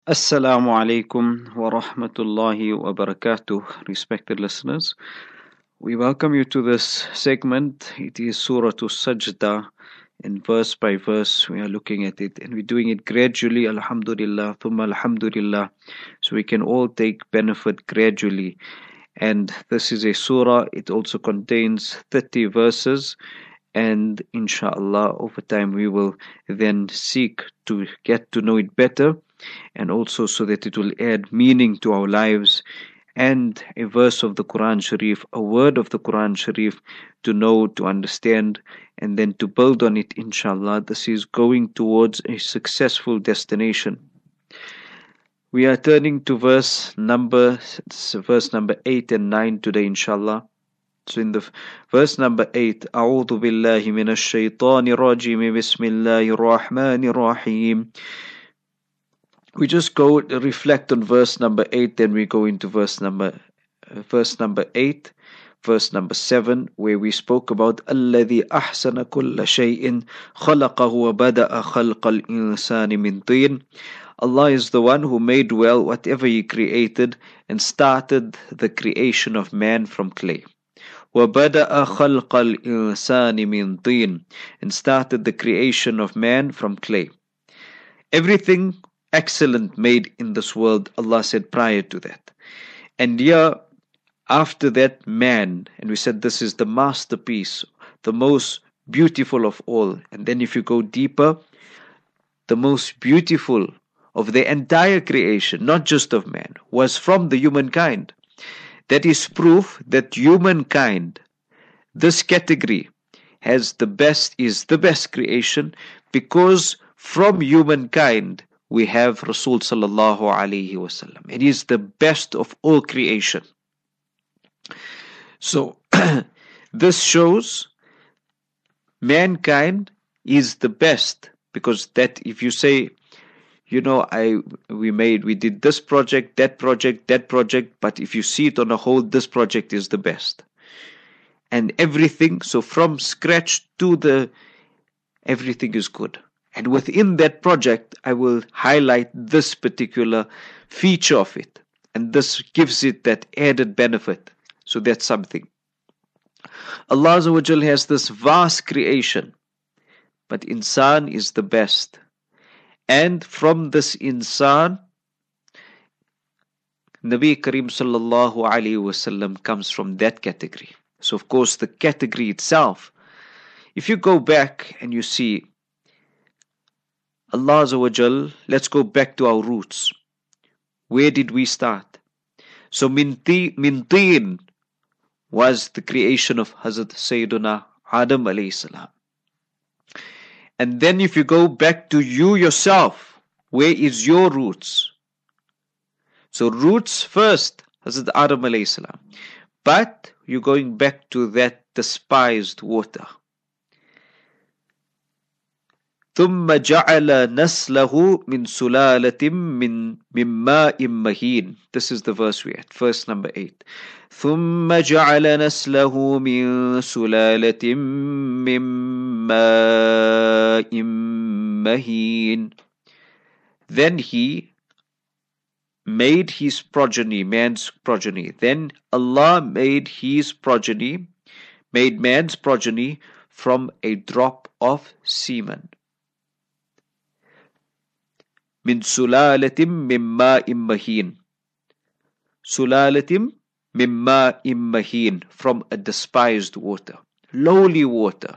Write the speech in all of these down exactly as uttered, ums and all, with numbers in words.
Assalamu alaikum wa rahmatullahi wa barakatuh, respected listeners. We welcome you to this segment. It is Surah to Sajda, and verse by verse we are looking at it, and we're doing it gradually, alhamdulillah, thumma alhamdulillah, so we can all take benefit gradually. And this is a surah, it also contains thirty verses, and inshallah, over time we will then seek to get to know it better, and also so that it will add meaning to our lives, and a verse of the Quran Sharif, a word of the Quran Sharif to know, to understand, and then to build on it, inshallah. This is going towards a successful destination. We are turning to verse number verse number eight and nine today, inshallah. So in the verse number eight, أعوذ بالله من الشيطان الرجيم بسم الله الرحمن الرحيم. We just go reflect on verse number eight, then we go into verse number uh, verse number eight, verse number seven, where we spoke about الذي أحسن كل شيء خلقه وبدأ خلق الإنسان من طين. Allah is the one who made well whatever He created and started the creation of man from clay. وَبَدَأَ خَلْقَ الْإِنسَانِ مِنْ طِينٍ, and started the creation of man from clay. Everything excellent made in this world, Allah said prior to that. And here, after that, man, and we said this is the masterpiece, the most beautiful of all. And then if you go deeper, the most beautiful of the entire creation, not just of man, was from the humankind. That is proof that humankind, this category, has the best, is the best creation, because from humankind we have Rasul sallallahu alaihi wasallam. It is the best of all creation. So this shows mankind is the best, because that if you say, you know, I we made we did this project, that project, that project, but if you see it on a whole, this project is the best. And everything, so from scratch to the everything is good. And within that project, I will highlight this particular feature of it. And this gives it that added benefit. So that's something. Allah Azza wa Jal has this vast creation, but insan is the best. And from this insan, Nabi Kareem sallallahu alayhi wasallam comes from that category. So of course the category itself, if you go back and you see Allah Azza wa Jal, let's go back to our roots. Where did we start? So min teen was the creation of Hazrat Sayyiduna Adam alayhi salam. And then if you go back to you yourself, where is your roots? So roots first, Hazrat Adam alayhi salam. But you're going back to that despised water. ثُمَّ جَعَلَ نَسْلَهُ مِنْ سُلَالَةٍ مِنْ مَاءٍ مَهِينٍ. This is the verse we had, verse number eight. ثُمَّ جَعَلَ نَسْلَهُ مِنْ سُلَالَةٍ مِنْ مَاءٍ مَهِينٍ. Then he made his progeny, man's progeny. Then Allah made his progeny, made man's progeny from a drop of semen. Min sulalatim min ma'im mahin. Sulalatim min ma'im mahin, from a despised water, lowly water.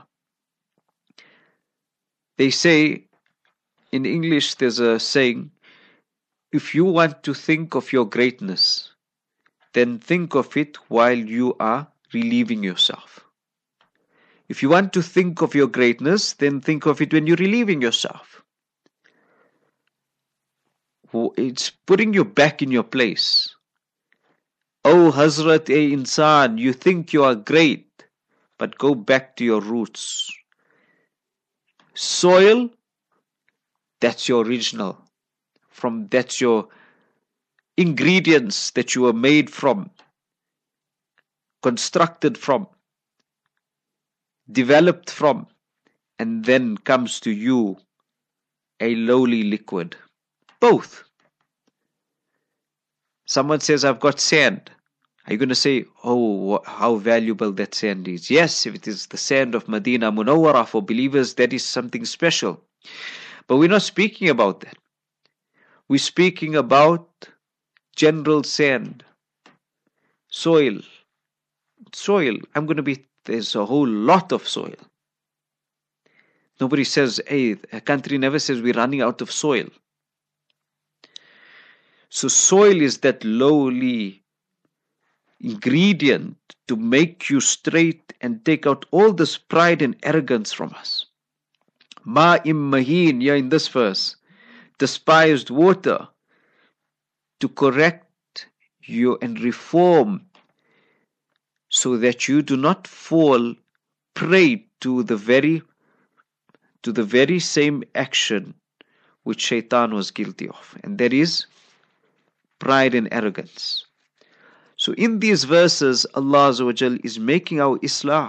They say, in English there's a saying, if you want to think of your greatness, then think of it while you are relieving yourself. If you want to think of your greatness, then think of it when you're relieving yourself. It's putting you back in your place. Oh Hazrat, a insan, you think you are great, but go back to your roots. Soil, that's your original. From that's your ingredients that you were made from, constructed from, developed from, and then comes to you a lowly liquid. Both. Someone says, I've got sand. Are you going to say, oh, how valuable that sand is? Yes, if it is the sand of Medina Munawwara for believers, that is something special. But we're not speaking about that. We're speaking about general sand, soil. Soil, I'm going to be, there's a whole lot of soil. Nobody says, hey, a country never says we're running out of soil. So soil is that lowly ingredient to make you straight and take out all this pride and arrogance from us. Ma'im mahin, yeah, in this verse, despised water, to correct you and reform so that you do not fall prey to the very to the very same action which Shaitan was guilty of, and that is pride and arrogance. So in these verses, Allah Azza wa Jal is making our Islah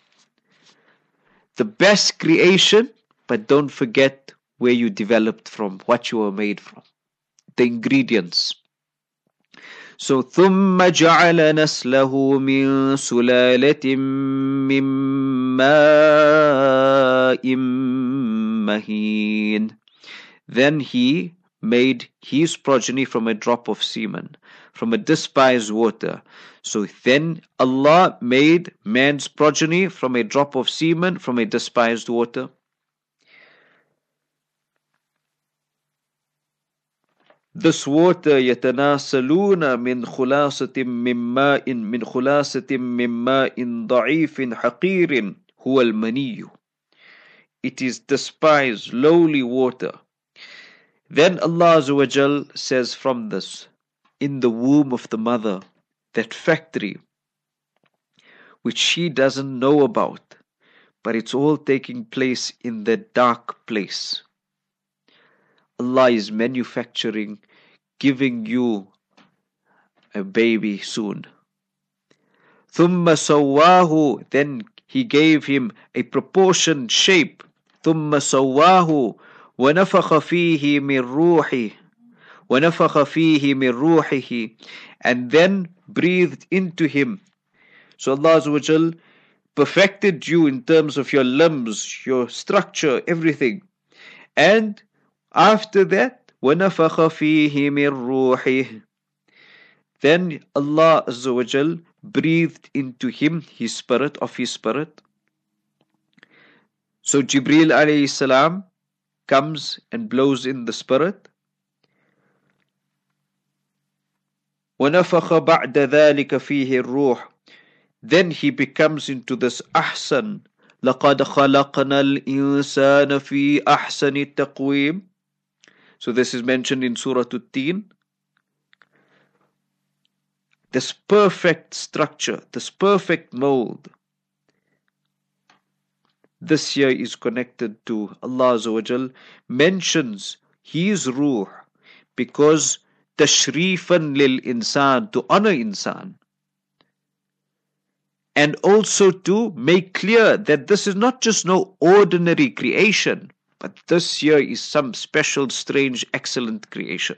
the best creation, but don't forget where you developed from, what you were made from, the ingredients. So ثُمَّ جَعَلَ نَسْلَهُ مِن سُلَالَةٍ مِّن مَّاءٍ مَّهِينٍ. Then he made his progeny from a drop of semen, from a despised water. So then Allah made man's progeny from a drop of semen, from a despised water. This water يتناسلون من خلاصة من ماء من خلاصة من ماء ضعيف حقير هو المني. It is despised, lowly water. Then Allah Azza wa Jal says, from this, in the womb of the mother, that factory which she doesn't know about, but it's all taking place in the dark place. Allah is manufacturing, giving you a baby soon. ثُمَّ سَوَّاهُ. Then He gave him a proportioned shape. ثُمَّ سَوَّاهُ وَنَفَخَ فِيهِ مِنْ رُوحِهِ وَنَفَخَ فِيهِ مِنْ رُوحِهِ. And then breathed into him. So Allah Azza wa Jal perfected you in terms of your limbs, your structure, everything. And after that, وَنَفَخَ فِيهِ مِنْ رُوحِهِ. Then Allah Azza wa Jal breathed into him his spirit, of his spirit. So Jibreel alayhi salam comes and blows in the spirit. وَنَفَخَ بَعْدَ ذَلِكَ فِيهِ الرُّوحِ. Then he becomes into this ahsan. لَقَدْ خَلَقْنَا الْإِنسَانَ فِي أَحْسَنِ التَّقْوِيمِ. So this is mentioned in Surah At-Teen. This perfect structure, this perfect mold. This here is connected to Allah Azza wa Jal mentions His ruh because tashrifan lil insan, to honor insan. And also to make clear that this is not just no ordinary creation, but this here is some special, strange, excellent creation.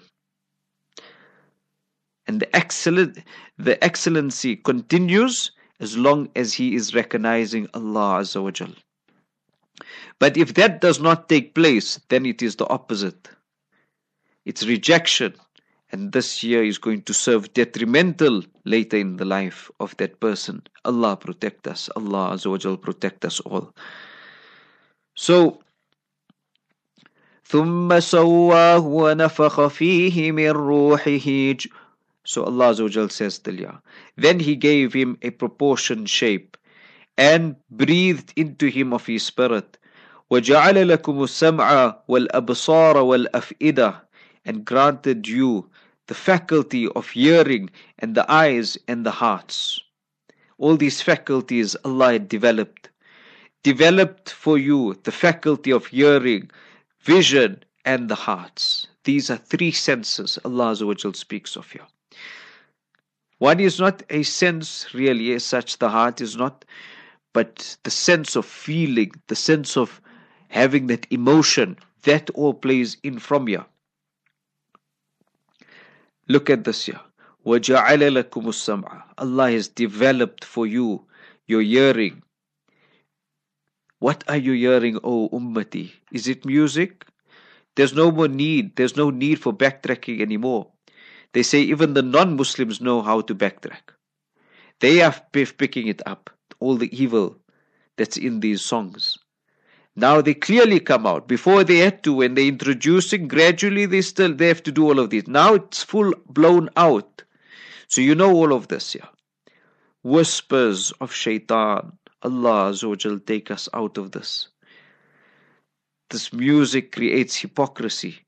And the excellent, the excellency continues as long as he is recognizing Allah Azza wa Jal. But if that does not take place, then it is the opposite. It's rejection. And this here is going to serve detrimental later in the life of that person. Allah protect us. Allah Azza wa Jal protect us all. So, ثُمَّ سَوَّاهُ وَنَفَخَ فِيهِ مِنْ رُوحِهِ. So Allah Azza wa Jal says, then He gave him a proportioned shape and breathed into him of His spirit. وَجَعَلَ لَكُمُ السَّمْعَ وَالْأَبْصَارَ وَالْأَفْئِدَةَ. And granted you the faculty of hearing and the eyes and the hearts. All these faculties Allah had developed. Developed for you the faculty of hearing, vision and the hearts. These are three senses Allah Azza wa Jal speaks of here. One is not a sense really as such, the heart is not, but the sense of feeling, the sense of having that emotion, that all plays in from here. Look at this here. وَجَعَلَ لَكُمُ السَّمْعَ. Allah has developed for you your hearing. What are you hearing, O Ummati? Is it music? There's no more need. There's no need for backtracking anymore. They say even the non-Muslims know how to backtrack. They are picking it up, all the evil that's in these songs. Now they clearly come out. Before they had to, when they're introducing, gradually they still they have to do all of this. Now it's full blown out. So you know all of this, yeah. Whispers of shaitan. Allah Azza wa Jal take us out of this. This music creates hypocrisy.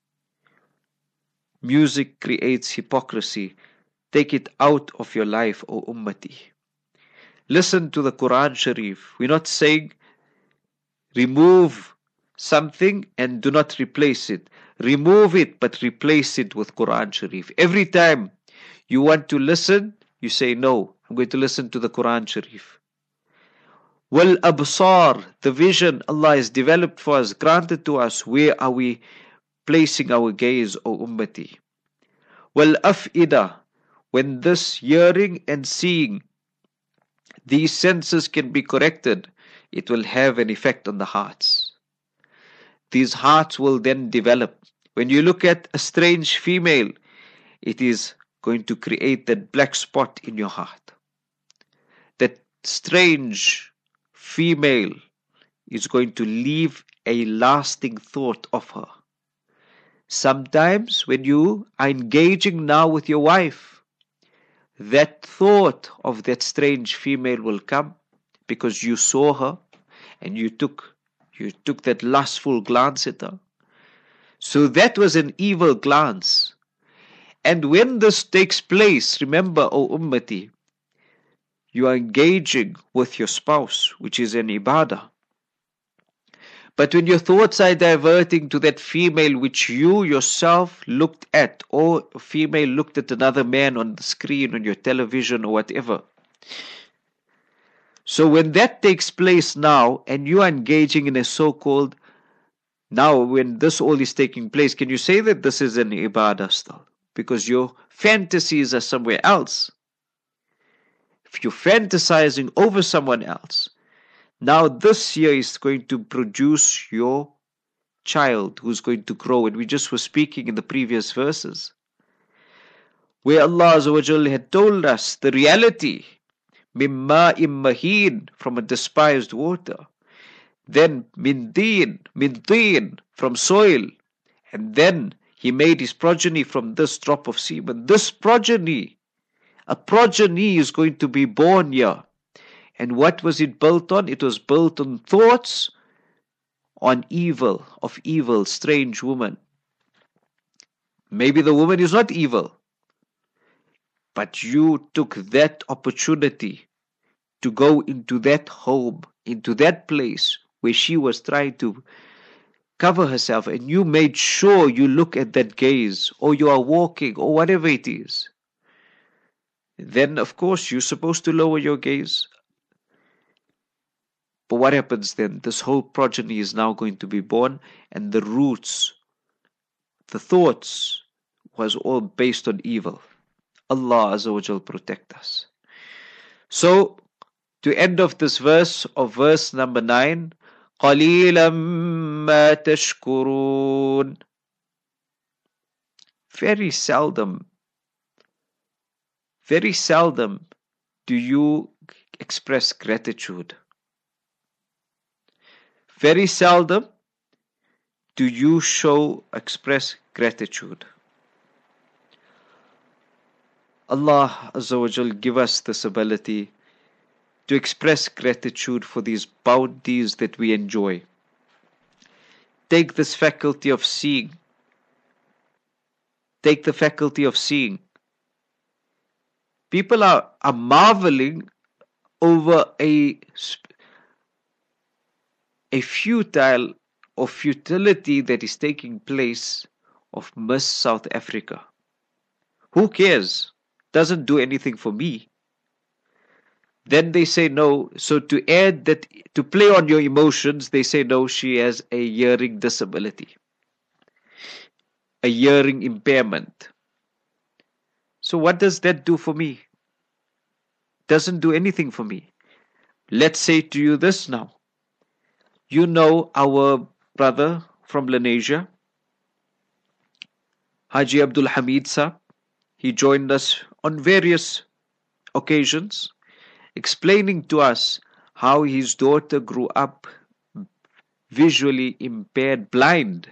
Music creates hypocrisy. Take it out of your life, O Ummati. Listen to the Quran Sharif. We're not saying remove something and do not replace it. Remove it, but replace it with Quran Sharif. Every time you want to listen, you say, no, I'm going to listen to the Quran Sharif. Wal absar, the vision Allah has developed for us, granted to us. Where are we placing our gaze, O Ummati? Wal af'ida, when this hearing and seeing, these senses can be corrected, it will have an effect on the hearts. These hearts will then develop. When you look at a strange female, it is going to create that black spot in your heart. That strange female is going to leave a lasting thought of her. Sometimes when you are engaging now with your wife, that thought of that strange female will come because you saw her and you took you took that lustful glance at her. So that was an evil glance. And when this takes place, remember, O Ummati, you are engaging with your spouse, which is an ibadah. But when your thoughts are diverting to that female which you yourself looked at, or a female looked at another man on the screen, on your television or whatever. So when that takes place now, and you are engaging in a so-called, now when this all is taking place, can you say that this is an ibadah still? Because your fantasies are somewhere else. If you're fantasizing over someone else, now this year is going to produce your child who's going to grow. And we just were speaking in the previous verses, where Allah Azza wa Jalla had told us the reality, mimma immahin, from a despised water, then min deen, min deen, from soil, and then He made His progeny from this drop of semen. This progeny, a progeny is going to be born here. And what was it built on? It was built on thoughts on evil, of evil, strange woman. Maybe the woman is not evil, but you took that opportunity to go into that home, into that place where she was trying to cover herself, and you made sure you look at that gaze, or you are walking, or whatever it is. Then, of course, you're supposed to lower your gaze. But what happens then? This whole progeny is now going to be born, and the roots, the thoughts, was all based on evil. Allah Azza wa Jal protect us. So, to end off this verse of verse number nine, قَلِيلًا مَا تَشْكُرُونَ. Very seldom, very seldom do you express gratitude. Very seldom do you show, express gratitude. Allah Azza wa Jal give us this ability to express gratitude for these bounties that we enjoy. Take this faculty of seeing. Take the faculty of seeing. People are, are marveling over a, a futile or futility that is taking place of Miss South Africa. Who cares? Doesn't do anything for me. Then they say no. So to add that, to play on your emotions, they say no, she has a hearing disability, a hearing impairment. So what does that do for me? Doesn't do anything for me. Let's say to you this now. You know our brother from Lenasia, Haji Abdul Hamid Saab. He joined us on various occasions, explaining to us how his daughter grew up visually impaired, blind.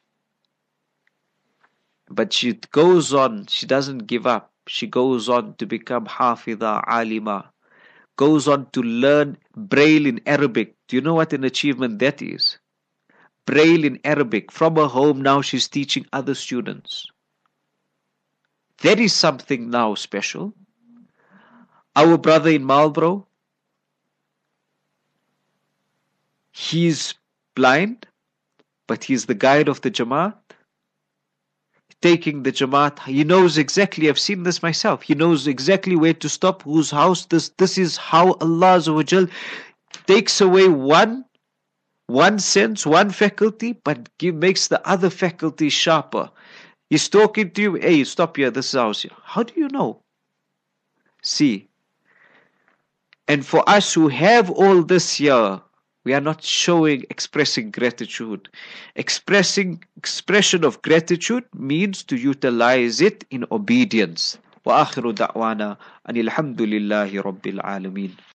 But she goes on, she doesn't give up. She goes on to become Hafidha Alima, goes on to learn Braille in Arabic. Do you know what an achievement that is? Braille in Arabic. From her home now she's teaching other students. That is something now special. Our brother in Marlborough, he's blind, but he's the guide of the Jamaat. Taking the Jamaat, he knows exactly, I've seen this myself, he knows exactly where to stop, whose house. This this is how Allah Azza wa Jal takes away one one sense, one faculty, but give, makes the other faculty sharper. He's talking to you, hey, stop here, this is ours. How do you know? See, and for us who have all this here, we are not showing, expressing gratitude. Expressing, expression of gratitude means to utilize it in obedience. وآخر دعوانا أن الحمد لله رب العالمين.